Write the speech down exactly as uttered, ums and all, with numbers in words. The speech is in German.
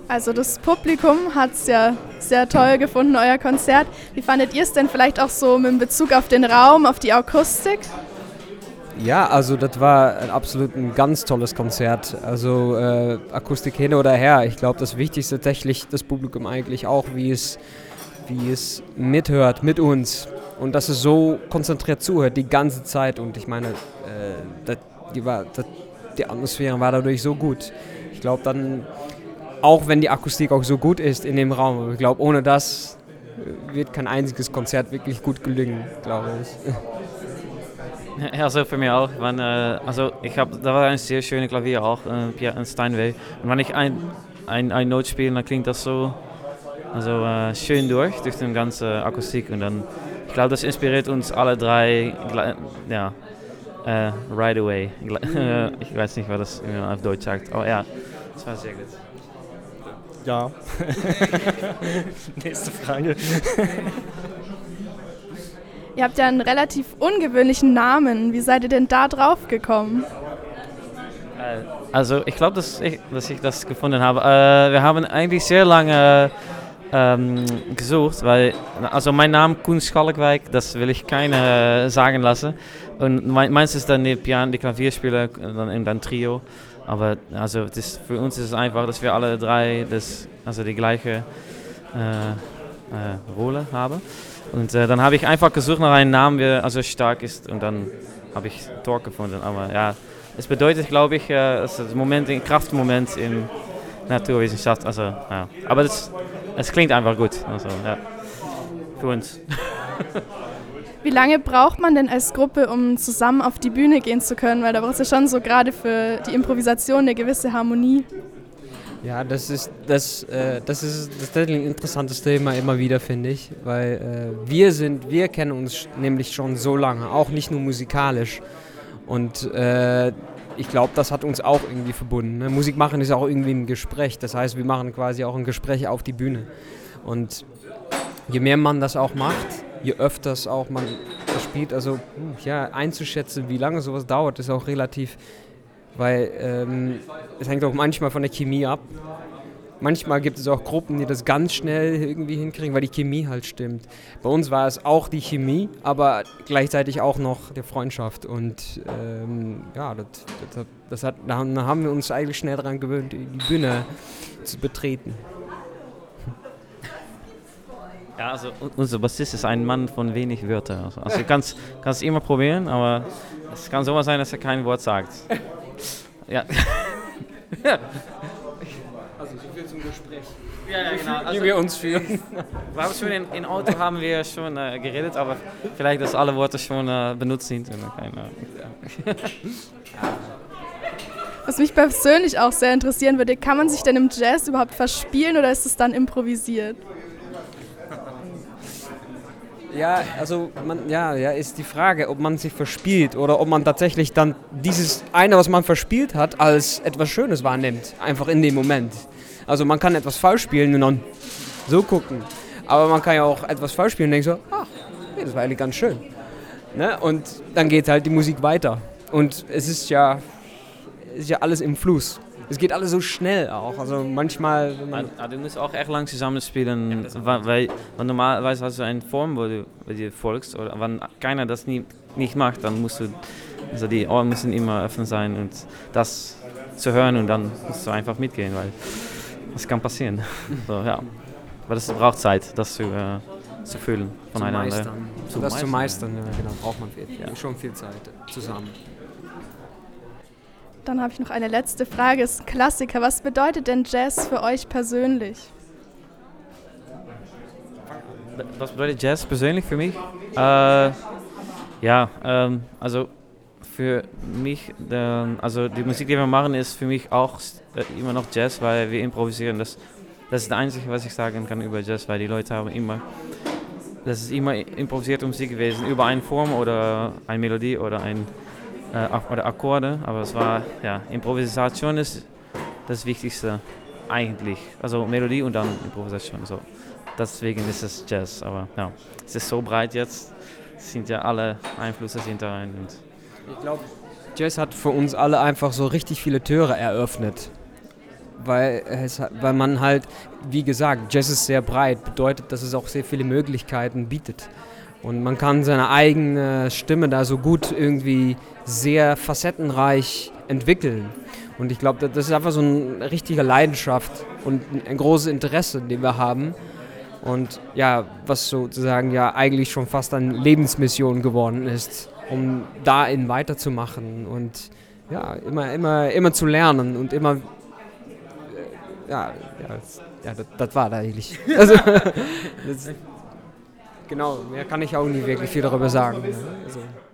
Also das Publikum hat es ja sehr toll gefunden, euer Konzert. Wie fandet ihr es denn vielleicht auch so mit Bezug auf den Raum, auf die Akustik? Ja, also das war ein absolut ein ganz tolles Konzert. Also äh, Akustik hin oder her. Ich glaube, das Wichtigste tatsächlich das Publikum eigentlich auch, wie es, wie es mithört mit uns. Und dass es so konzentriert zuhört die ganze Zeit. Und ich meine, äh, das, die, war, das, die Atmosphäre war dadurch so gut. Ich glaube dann, auch wenn die Akustik auch so gut ist in dem Raum, ich glaube, ohne das wird kein einziges Konzert wirklich gut gelingen, glaube ich. Ja, so für mich auch. Wenn, äh, also ich habe, da war ein sehr schönes Klavier auch, äh, Pierre Steinway. Und wenn ich ein, ein, ein Note spiele, dann klingt das so also, äh, schön durch, durch die ganze Akustik. Und dann, ich glaube, das inspiriert uns alle drei, ja, äh, right away. Ich weiß nicht, was das auf Deutsch sagt. Oh ja, das war sehr gut. Ja. Nächste Frage. Ihr habt ja einen relativ ungewöhnlichen Namen. Wie seid ihr denn da drauf gekommen? Also ich glaube, dass ich, dass ich das gefunden habe. Äh, wir haben eigentlich sehr lange ähm, gesucht, weil also mein Name Koen Schalkwijk, das will ich keiner sagen lassen. Und mein, meins ist dann die Piano, die Klavierspieler, dann in ein Trio. Aber also das, für uns ist es einfach, dass wir alle drei das, also die gleiche äh, äh, Rolle haben. Und äh, dann habe ich einfach gesucht nach einem Namen, der also stark ist, und dann habe ich Torque gefunden. Aber ja, es bedeutet, glaube ich, äh, es ist ein Moment, ein Kraftmoment in Naturwissenschaft. Also, ja. Aber das, es klingt einfach gut. Also, ja. Für uns. Wie lange braucht man denn als Gruppe, um zusammen auf die Bühne gehen zu können? Weil da braucht es ja schon so gerade für die Improvisation eine gewisse Harmonie. Ja, das ist das, äh, das ist tatsächlich ein interessantes Thema immer wieder, finde ich, weil äh, wir sind, wir kennen uns nämlich schon so lange, auch nicht nur musikalisch, und äh, ich glaube, das hat uns auch irgendwie verbunden. Ne? Musik machen ist auch irgendwie ein Gespräch, das heißt, wir machen quasi auch ein Gespräch auf die Bühne, und je mehr man das auch macht, je öfters auch man das spielt, also ja, einzuschätzen, wie lange sowas dauert, ist auch relativ. Weil ähm, es hängt auch manchmal von der Chemie ab. Manchmal gibt es auch Gruppen, die das ganz schnell irgendwie hinkriegen, weil die Chemie halt stimmt. Bei uns war es auch die Chemie, aber gleichzeitig auch noch die Freundschaft. Und ähm, ja, das, das, das hat, da haben wir uns eigentlich schnell daran gewöhnt, die Bühne zu betreten. Ja, also unser Bassist ist ein Mann von wenig Wörtern. Also, also du kannst, kannst immer probieren, aber es kann sowas sein, dass er kein Wort sagt. Ja. Also so viel zum Gespräch. Ja, ja, genau. Also, wie wir uns fühlen. Wir haben schon in, in Auto haben wir schon äh, geredet, aber vielleicht, dass alle Worte schon äh, benutzt sind. Keine, Was mich persönlich auch sehr interessieren würde, kann man sich denn im Jazz überhaupt verspielen oder ist es dann improvisiert? Ja, also man, ja, ja, ist die Frage, ob man sich verspielt oder ob man tatsächlich dann dieses eine, was man verspielt hat, als etwas Schönes wahrnimmt, einfach in dem Moment. Also man kann etwas falsch spielen und dann so gucken, aber man kann ja auch etwas falsch spielen und denkt so, ach, nee, das war eigentlich ganz schön. Ne? Und dann geht halt die Musik weiter und es ist ja, es ist ja alles im Fluss. Es geht alles so schnell auch, also manchmal... Ja, du musst auch echt lang zusammenspielen, weil, weil normalerweise hast du eine Form, wo du, wo du folgst, oder wenn keiner das nie, nicht macht, dann musst du, also die Ohren müssen immer offen sein und das zu hören, und dann musst du einfach mitgehen, weil das kann passieren. So, ja. Aber das braucht Zeit, das zu, äh, zu fühlen voneinander. Zu meistern. Zu das meistern, zu meistern, ja. ja, genau, braucht man viel, Ja. schon viel Zeit zusammen. Dann habe ich noch eine letzte Frage. Es ist ein Klassiker. Was bedeutet denn Jazz für euch persönlich? Was bedeutet Jazz persönlich für mich? Äh, ja, ähm, also für mich, äh, also die Musik, die wir machen, ist für mich auch äh, immer noch Jazz, weil wir improvisieren. Das, das ist das Einzige, was ich sagen kann über Jazz, weil die Leute haben immer, das ist immer improvisierte Musik gewesen, über eine Form oder eine Melodie oder ein Äh, oder Akkorde, aber es war, ja, Improvisation ist das Wichtigste eigentlich, also Melodie und dann Improvisation, so. Deswegen ist es Jazz, aber ja, es ist so breit jetzt, es sind ja alle Einflüsse sind da rein. Und ich glaube, Jazz hat für uns alle einfach so richtig viele Türe eröffnet, weil, es, weil man halt, wie gesagt, Jazz ist sehr breit, bedeutet, dass es auch sehr viele Möglichkeiten bietet. Und man kann seine eigene Stimme da so gut irgendwie sehr facettenreich entwickeln. Und ich glaube, das ist einfach so eine richtige Leidenschaft und ein großes Interesse, den wir haben. Und ja, was sozusagen ja eigentlich schon fast eine Lebensmission geworden ist, um dahin weiterzumachen und ja, immer, immer, immer zu lernen und immer, äh, ja, ja, das, ja das, das war da eigentlich. Also, das, genau, mehr kann ich auch nicht wirklich viel darüber sagen. Also.